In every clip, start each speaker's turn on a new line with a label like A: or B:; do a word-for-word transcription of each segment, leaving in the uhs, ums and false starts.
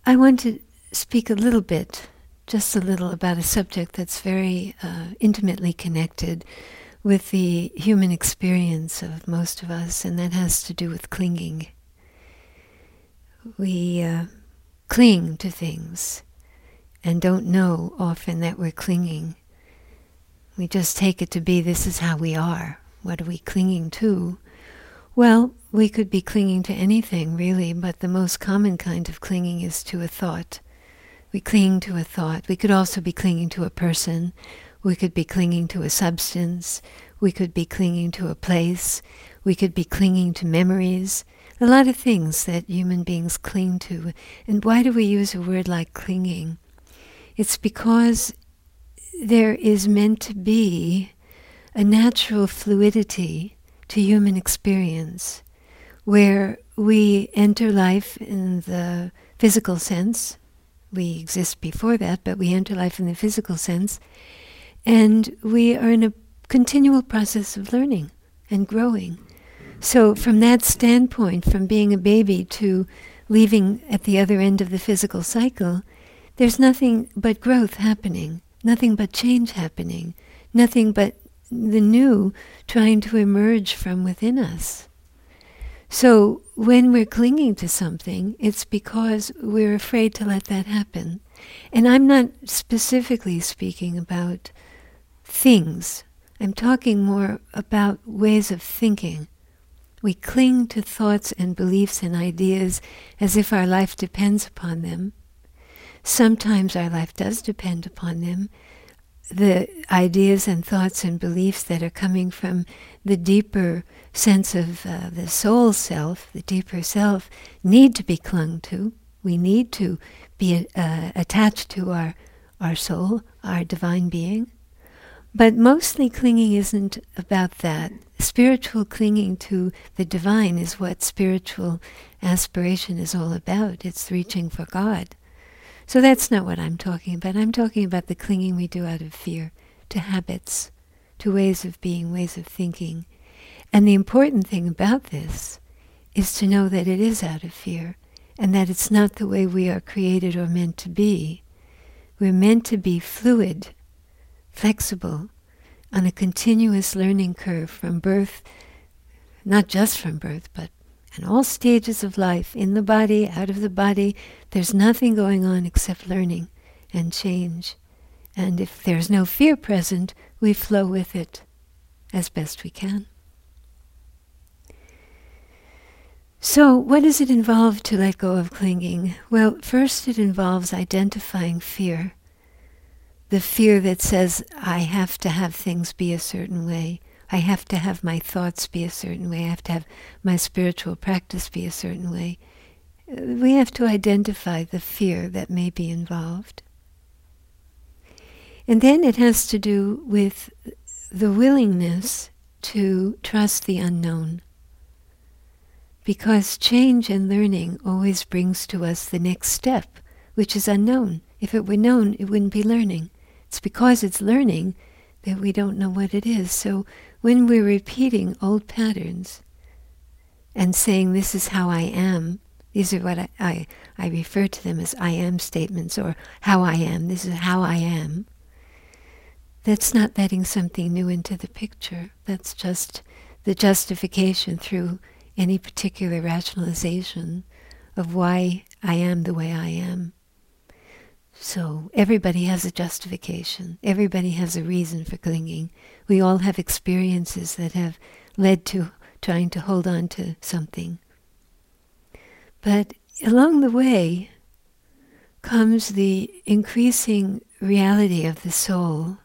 A: I want to speak a little bit, just a little, about a subject that's very uh, intimately connected with the human experience of most of us, and that has to do with clinging. We uh, cling to things and don't know often that we're clinging. We just take it to be, this is how we are. What are we clinging to? Well, we could be clinging to anything, really, but the most common kind of clinging is to a thought. We cling to a thought. We could also be clinging to a person. We could be clinging to a substance. We could be clinging to a place. We could be clinging to memories. A lot of things that human beings cling to. And why do we use a word like clinging? It's because there is meant to be a natural fluidity to human experience where we enter life in the physical sense. We exist before that, but we enter life in the physical sense, and we are in a continual process of learning and growing. So from that standpoint, from being a baby to leaving at the other end of the physical cycle, there's nothing but growth happening, nothing but change happening, nothing but the new trying to emerge from within us. So when we're clinging to something, it's because we're afraid to let that happen. And I'm not specifically speaking about things. I'm talking more about ways of thinking. We cling to thoughts and beliefs and ideas as if our life depends upon them. Sometimes our life does depend upon them. The ideas and thoughts and beliefs that are coming from the deeper sense of uh, the soul self, the deeper self, need to be clung to. We need to be uh, attached to our, our soul, our divine being. But mostly clinging isn't about that. Spiritual clinging to the divine is what spiritual aspiration is all about. It's reaching for God. So that's not what I'm talking about. I'm talking about the clinging we do out of fear, to habits, to ways of being, ways of thinking. And the important thing about this is to know that it is out of fear, and that it's not the way we are created or meant to be. We're meant to be fluid, flexible, on a continuous learning curve from birth, not just from birth, but in all stages of life, in the body, out of the body. There's nothing going on except learning and change. And if there's no fear present, we flow with it as best we can. So what does it involve to let go of clinging? Well, first it involves identifying fear. The fear that says, I have to have things be a certain way. I have to have my thoughts be a certain way. I have to have my spiritual practice be a certain way. We have to identify the fear that may be involved. And then it has to do with the willingness to trust the unknown. Because change and learning always brings to us the next step, which is unknown. If it were known, it wouldn't be learning. It's because it's learning that we don't know what it is. So when we're repeating old patterns and saying, this is how I am, these are what I, I, I refer to them as I am statements, or how I am, this is how I am, that's not letting something new into the picture. That's just the justification through any particular rationalization of why I am the way I am. So everybody has a justification. Everybody has a reason for clinging. We all have experiences that have led to trying to hold on to something. But along the way comes the increasing reality of the soul,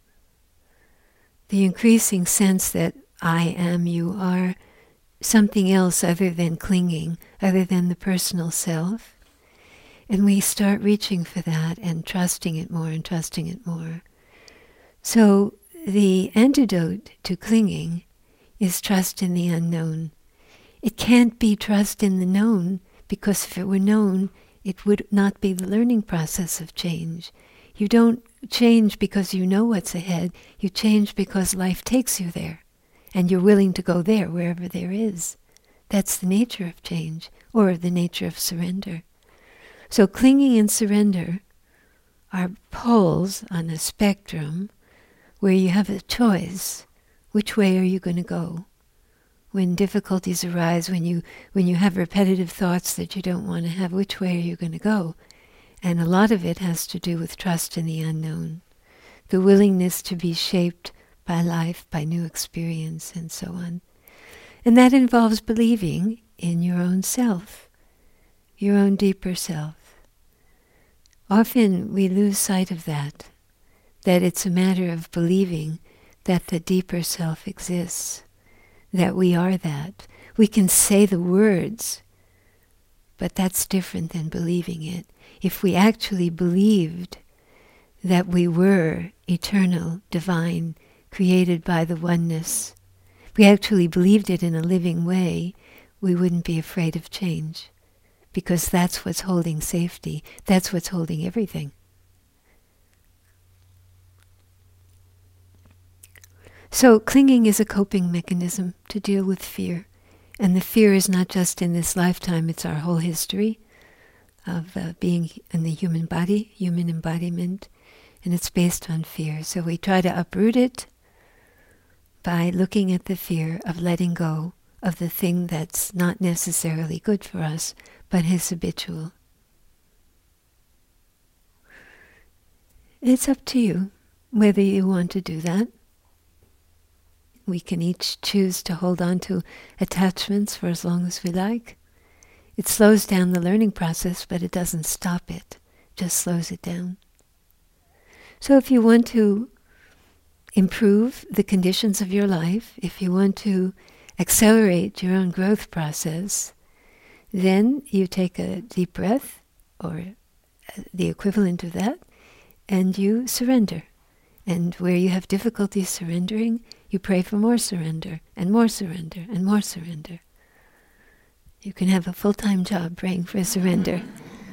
A: the increasing sense that I am, you are something else other than clinging, other than the personal self. And we start reaching for that and trusting it more and trusting it more. So the antidote to clinging is trust in the unknown. It can't be trust in the known, because if it were known, it would not be the learning process of change. You don't change because you know what's ahead. You change because life takes you there, and you're willing to go there wherever there is. That's the nature of change, or the nature of surrender. So clinging and surrender are poles on a spectrum where you have a choice. Which way are you going to go? When difficulties arise, when you when you have repetitive thoughts that you don't want to have, which way are you going to go? And a lot of it has to do with trust in the unknown, the willingness to be shaped by life, by new experience, and so on. And that involves believing in your own self, your own deeper self. Often we lose sight of that, that it's a matter of believing that the deeper self exists, that we are that. We can say the words, but that's different than believing it. If we actually believed that we were eternal, divine, created by the oneness, if we actually believed it in a living way, we wouldn't be afraid of change, because that's what's holding safety. That's what's holding everything. So clinging is a coping mechanism to deal with fear. And the fear is not just in this lifetime, it's our whole history of uh, being in the human body, human embodiment, and it's based on fear. So we try to uproot it by looking at the fear of letting go of the thing that's not necessarily good for us, but is habitual. It's up to you whether you want to do that. We can each choose to hold on to attachments for as long as we like. It slows down the learning process, but it doesn't stop it. It just slows it down. So if you want to improve the conditions of your life, if you want to accelerate your own growth process, then you take a deep breath, or the equivalent of that, and you surrender. And where you have difficulty surrendering, you pray for more surrender, and more surrender, and more surrender. You can have a full-time job praying for surrender.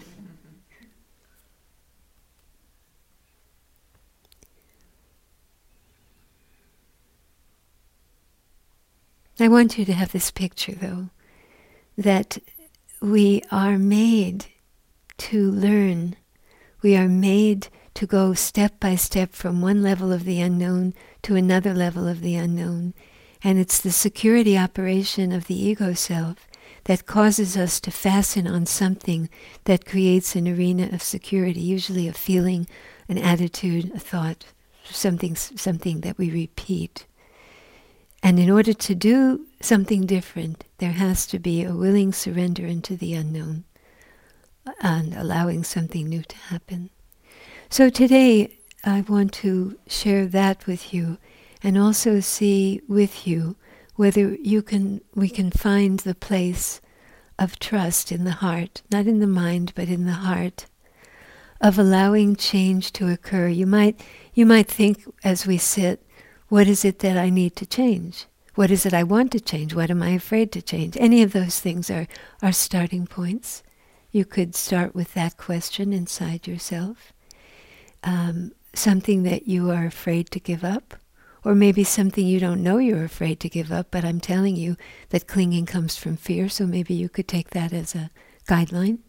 A: I want you to have this picture, though, that we are made to learn. We are made to go step by step from one level of the unknown to another level of the unknown. And it's the security operation of the ego self that causes us to fasten on something that creates an arena of security, usually a feeling, an attitude, a thought, something, something that we repeat. And in order to do something different, there has to be a willing surrender into the unknown and allowing something new to happen. So today I want to share that with you, and also see with you whether you can we can find the place of trust in the heart, not in the mind, but in the heart, of allowing change to occur. You might you might think as we sit, what is it that I need to change? What is it I want to change? What am I afraid to change? Any of those things are, are starting points. You could start with that question inside yourself. Um, something that you are afraid to give up, or maybe something you don't know you're afraid to give up, but I'm telling you that clinging comes from fear, so maybe you could take that as a guideline.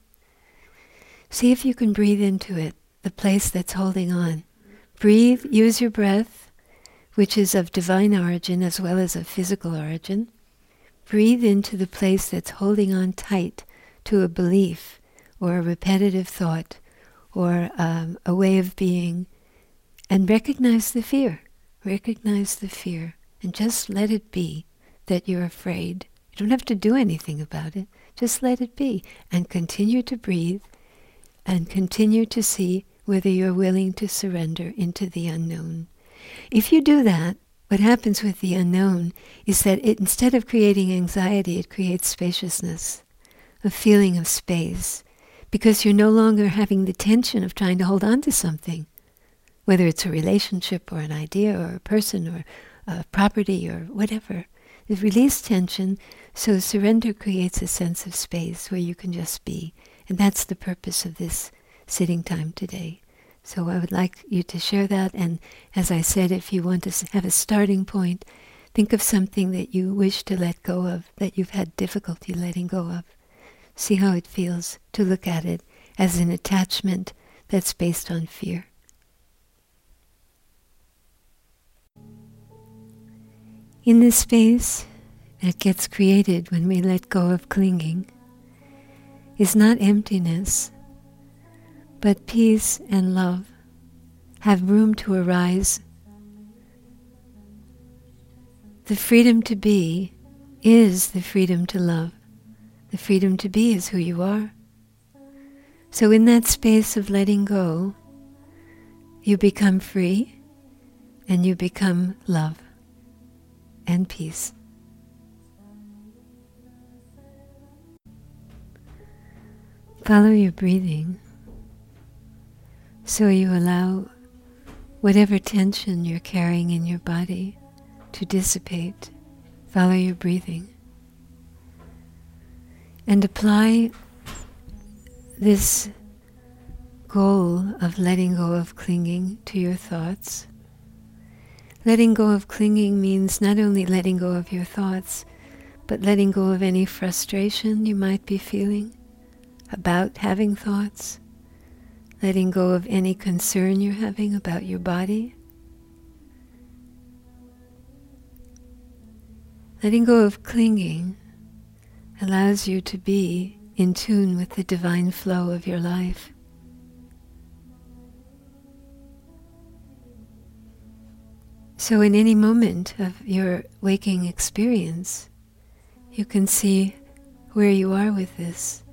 A: See if you can breathe into it, the place that's holding on. Breathe, use your breath, which is of divine origin as well as of physical origin. Breathe into the place that's holding on tight to a belief or a repetitive thought or um, a way of being, and recognize the fear. Recognize the fear and just let it be that you're afraid. You don't have to do anything about it. Just let it be and continue to breathe and continue to see whether you're willing to surrender into the unknown. If you do that, what happens with the unknown is that it, instead of creating anxiety, it creates spaciousness, a feeling of space, because you're no longer having the tension of trying to hold on to something, whether it's a relationship or an idea or a person or a property or whatever. You release tension, so surrender creates a sense of space where you can just be. And that's the purpose of this sitting time today. So I would like you to share that. And as I said, if you want to have a starting point, think of something that you wish to let go of, that you've had difficulty letting go of. See how it feels to look at it as an attachment that's based on fear. In this space that gets created when we let go of clinging is not emptiness, but peace and love have room to arise. The freedom to be is the freedom to love. The freedom to be is who you are. So in that space of letting go, you become free and you become love and peace. Follow your breathing so you allow whatever tension you're carrying in your body to dissipate. Follow your breathing. And apply this goal of letting go of clinging to your thoughts. Letting go of clinging means not only letting go of your thoughts, but letting go of any frustration you might be feeling about having thoughts. Letting go of any concern you're having about your body. Letting go of clinging allows you to be in tune with the divine flow of your life. So in any moment of your waking experience, you can see where you are with this.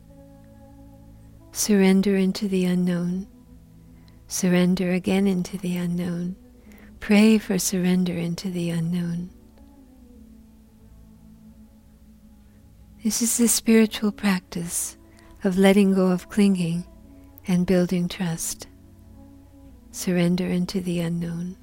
A: Surrender into the unknown. Surrender again into the unknown. Pray for surrender into the unknown. This is the spiritual practice of letting go of clinging and building trust. Surrender into the unknown.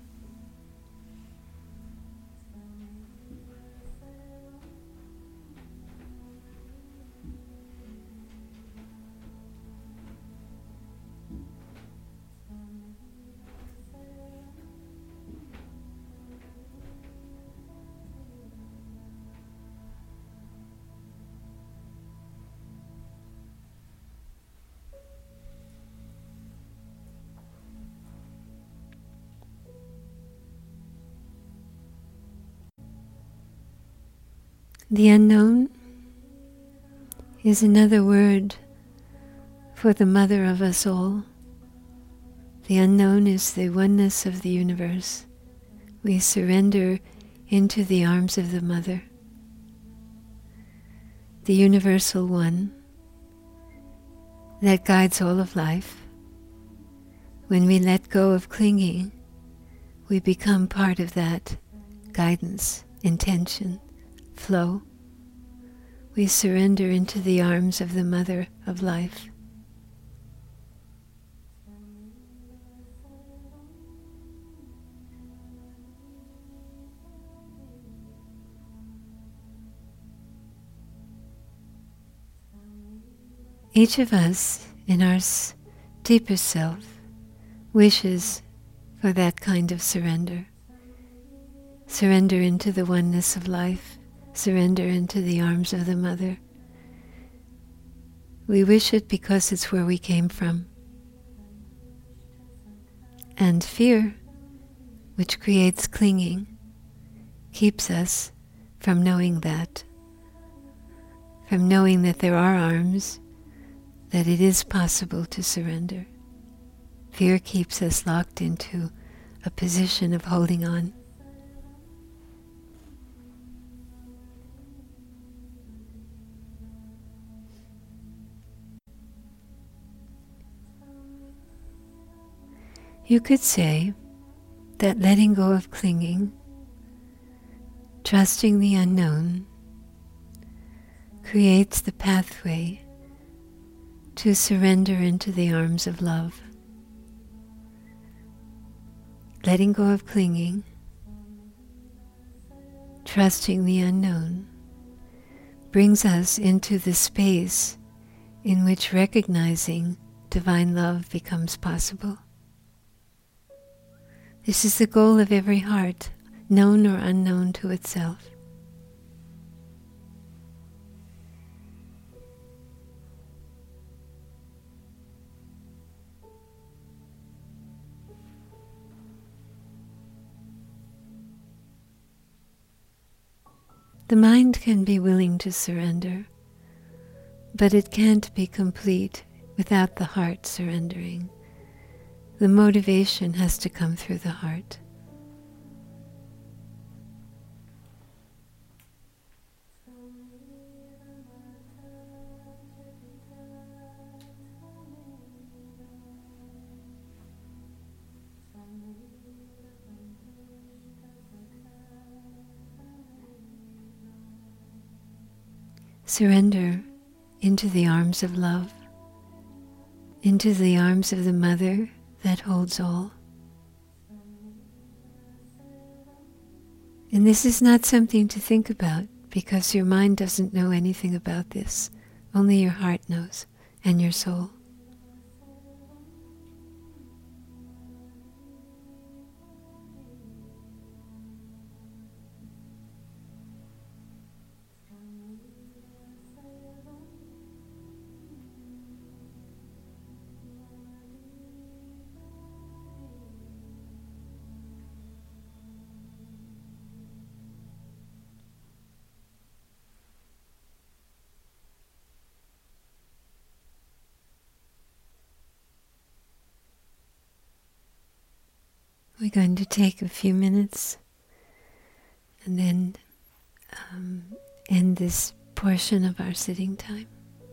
A: The unknown is another word for the mother of us all. The unknown is the oneness of the universe. We surrender into the arms of the mother, the universal one that guides all of life. When we let go of clinging, we become part of that guidance, intention, flow. We surrender into the arms of the mother of life. Each of us, in our s- deeper self, wishes for that kind of surrender. Surrender into the oneness of life. Surrender into the arms of the mother. We wish it because it's where we came from. And fear, which creates clinging, keeps us from knowing that, from knowing that there are arms, that it is possible to surrender. Fear keeps us locked into a position of holding on. You could say that letting go of clinging, trusting the unknown, creates the pathway to surrender into the arms of love. Letting go of clinging, trusting the unknown, brings us into the space in which recognizing divine love becomes possible. This is the goal of every heart, known or unknown to itself. The mind can be willing to surrender, but it can't be complete without the heart surrendering. The motivation has to come through the heart. Surrender into the arms of love, into the arms of the Mother that holds all. And this is not something to think about, because your mind doesn't know anything about this. Only your heart knows, and your soul. We're going to take a few minutes and then um, end this portion of our sitting time.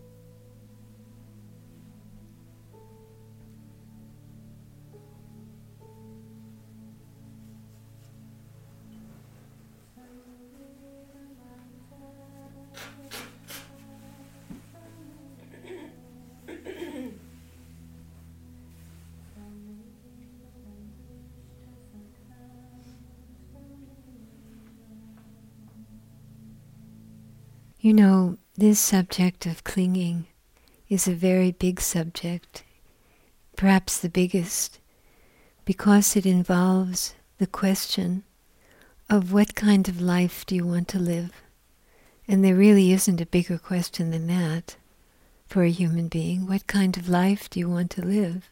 A: You know, this subject of clinging is a very big subject, perhaps the biggest, because it involves the question of what kind of life do you want to live? And there really isn't a bigger question than that for a human being. What kind of life do you want to live?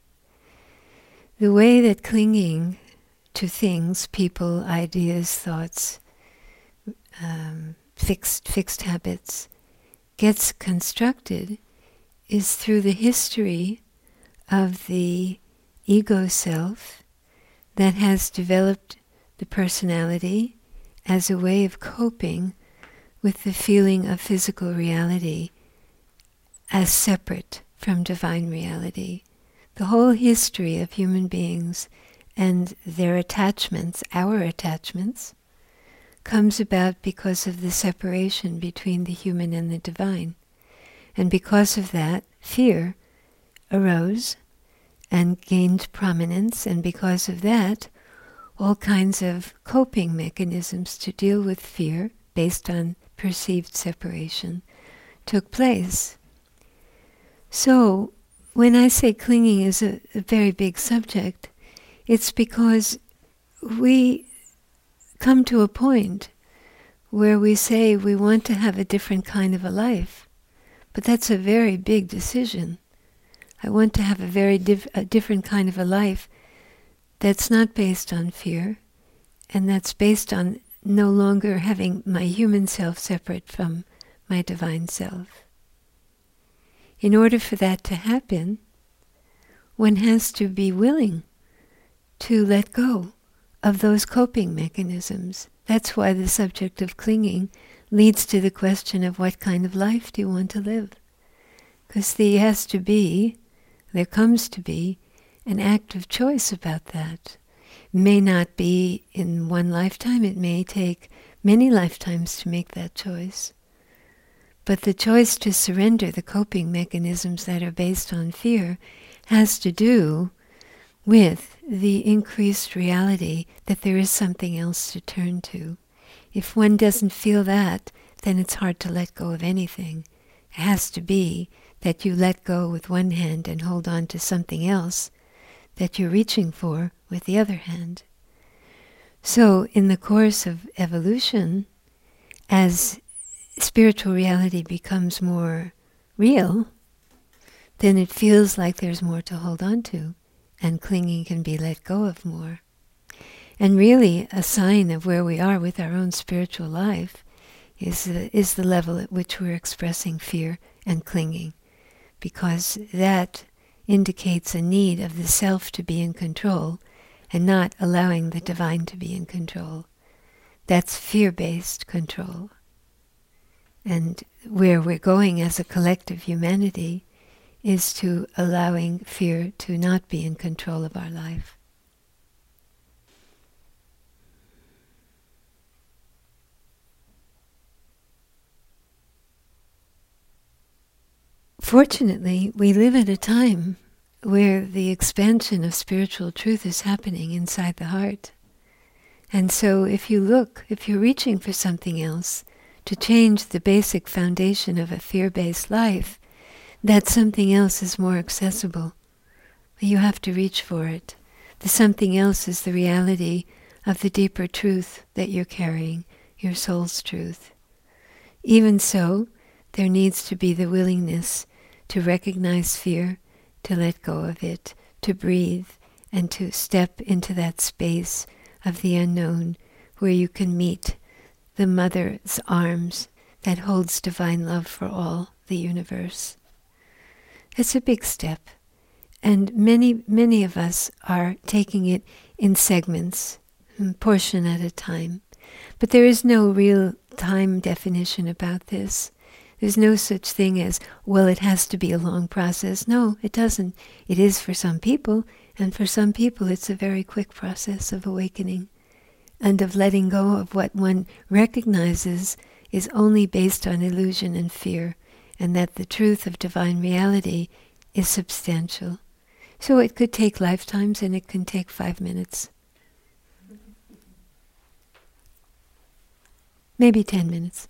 A: The way that clinging to things, people, ideas, thoughts, um, fixed fixed habits gets constructed is through the history of the ego self that has developed the personality as a way of coping with the feeling of physical reality as separate from divine reality. The whole history of human beings and their attachments, our attachments, comes about because of the separation between the human and the divine. And because of that, fear arose and gained prominence, and because of that, all kinds of coping mechanisms to deal with fear based on perceived separation took place. So, when I say clinging is a, a very big subject, it's because we come to a point where we say we want to have a different kind of a life. But that's a very big decision. I want to have a very diff- a different kind of a life that's not based on fear, and that's based on no longer having my human self separate from my divine self. In order for that to happen, one has to be willing to let go of those coping mechanisms. That's why the subject of clinging leads to the question of what kind of life do you want to live? Because there has to be, there comes to be, an active choice about that. It may not be in one lifetime, it may take many lifetimes to make that choice. But the choice to surrender the coping mechanisms that are based on fear has to do with the increased reality that there is something else to turn to. If one doesn't feel that, then it's hard to let go of anything. It has to be that you let go with one hand and hold on to something else that you're reaching for with the other hand. So in the course of evolution, as spiritual reality becomes more real, then it feels like there's more to hold on to, and clinging can be let go of more. And really, a sign of where we are with our own spiritual life is the, is the level at which we're expressing fear and clinging, because that indicates a need of the self to be in control and not allowing the divine to be in control. That's fear-based control. And where we're going as a collective humanity is to allowing fear to not be in control of our life. Fortunately, we live at a time where the expansion of spiritual truth is happening inside the heart. And so if you look, if you're reaching for something else to change the basic foundation of a fear-based life, that something else is more accessible. But you have to reach for it. The something else is the reality of the deeper truth that you're carrying, your soul's truth. Even so, there needs to be the willingness to recognize fear, to let go of it, to breathe, and to step into that space of the unknown where you can meet the mother's arms that holds divine love for all the universe. It's a big step, and many, many of us are taking it in segments, a portion at a time. But there is no real time definition about this. There's no such thing as, well, it has to be a long process. No, it doesn't. It is for some people, and for some people it's a very quick process of awakening and of letting go of what one recognizes is only based on illusion and fear, and that the truth of divine reality is substantial. So it could take lifetimes, and it can take five minutes. Maybe ten minutes.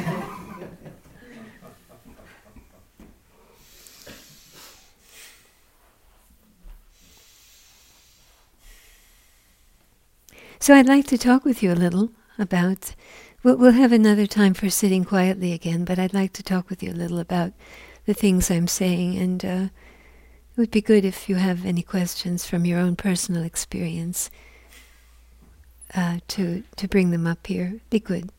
A: So I'd like to talk with you a little about, we'll, we'll have another time for sitting quietly again, but I'd like to talk with you a little about the things I'm saying, and uh, it would be good if you have any questions from your own personal experience uh, to, to bring them up here. Be good.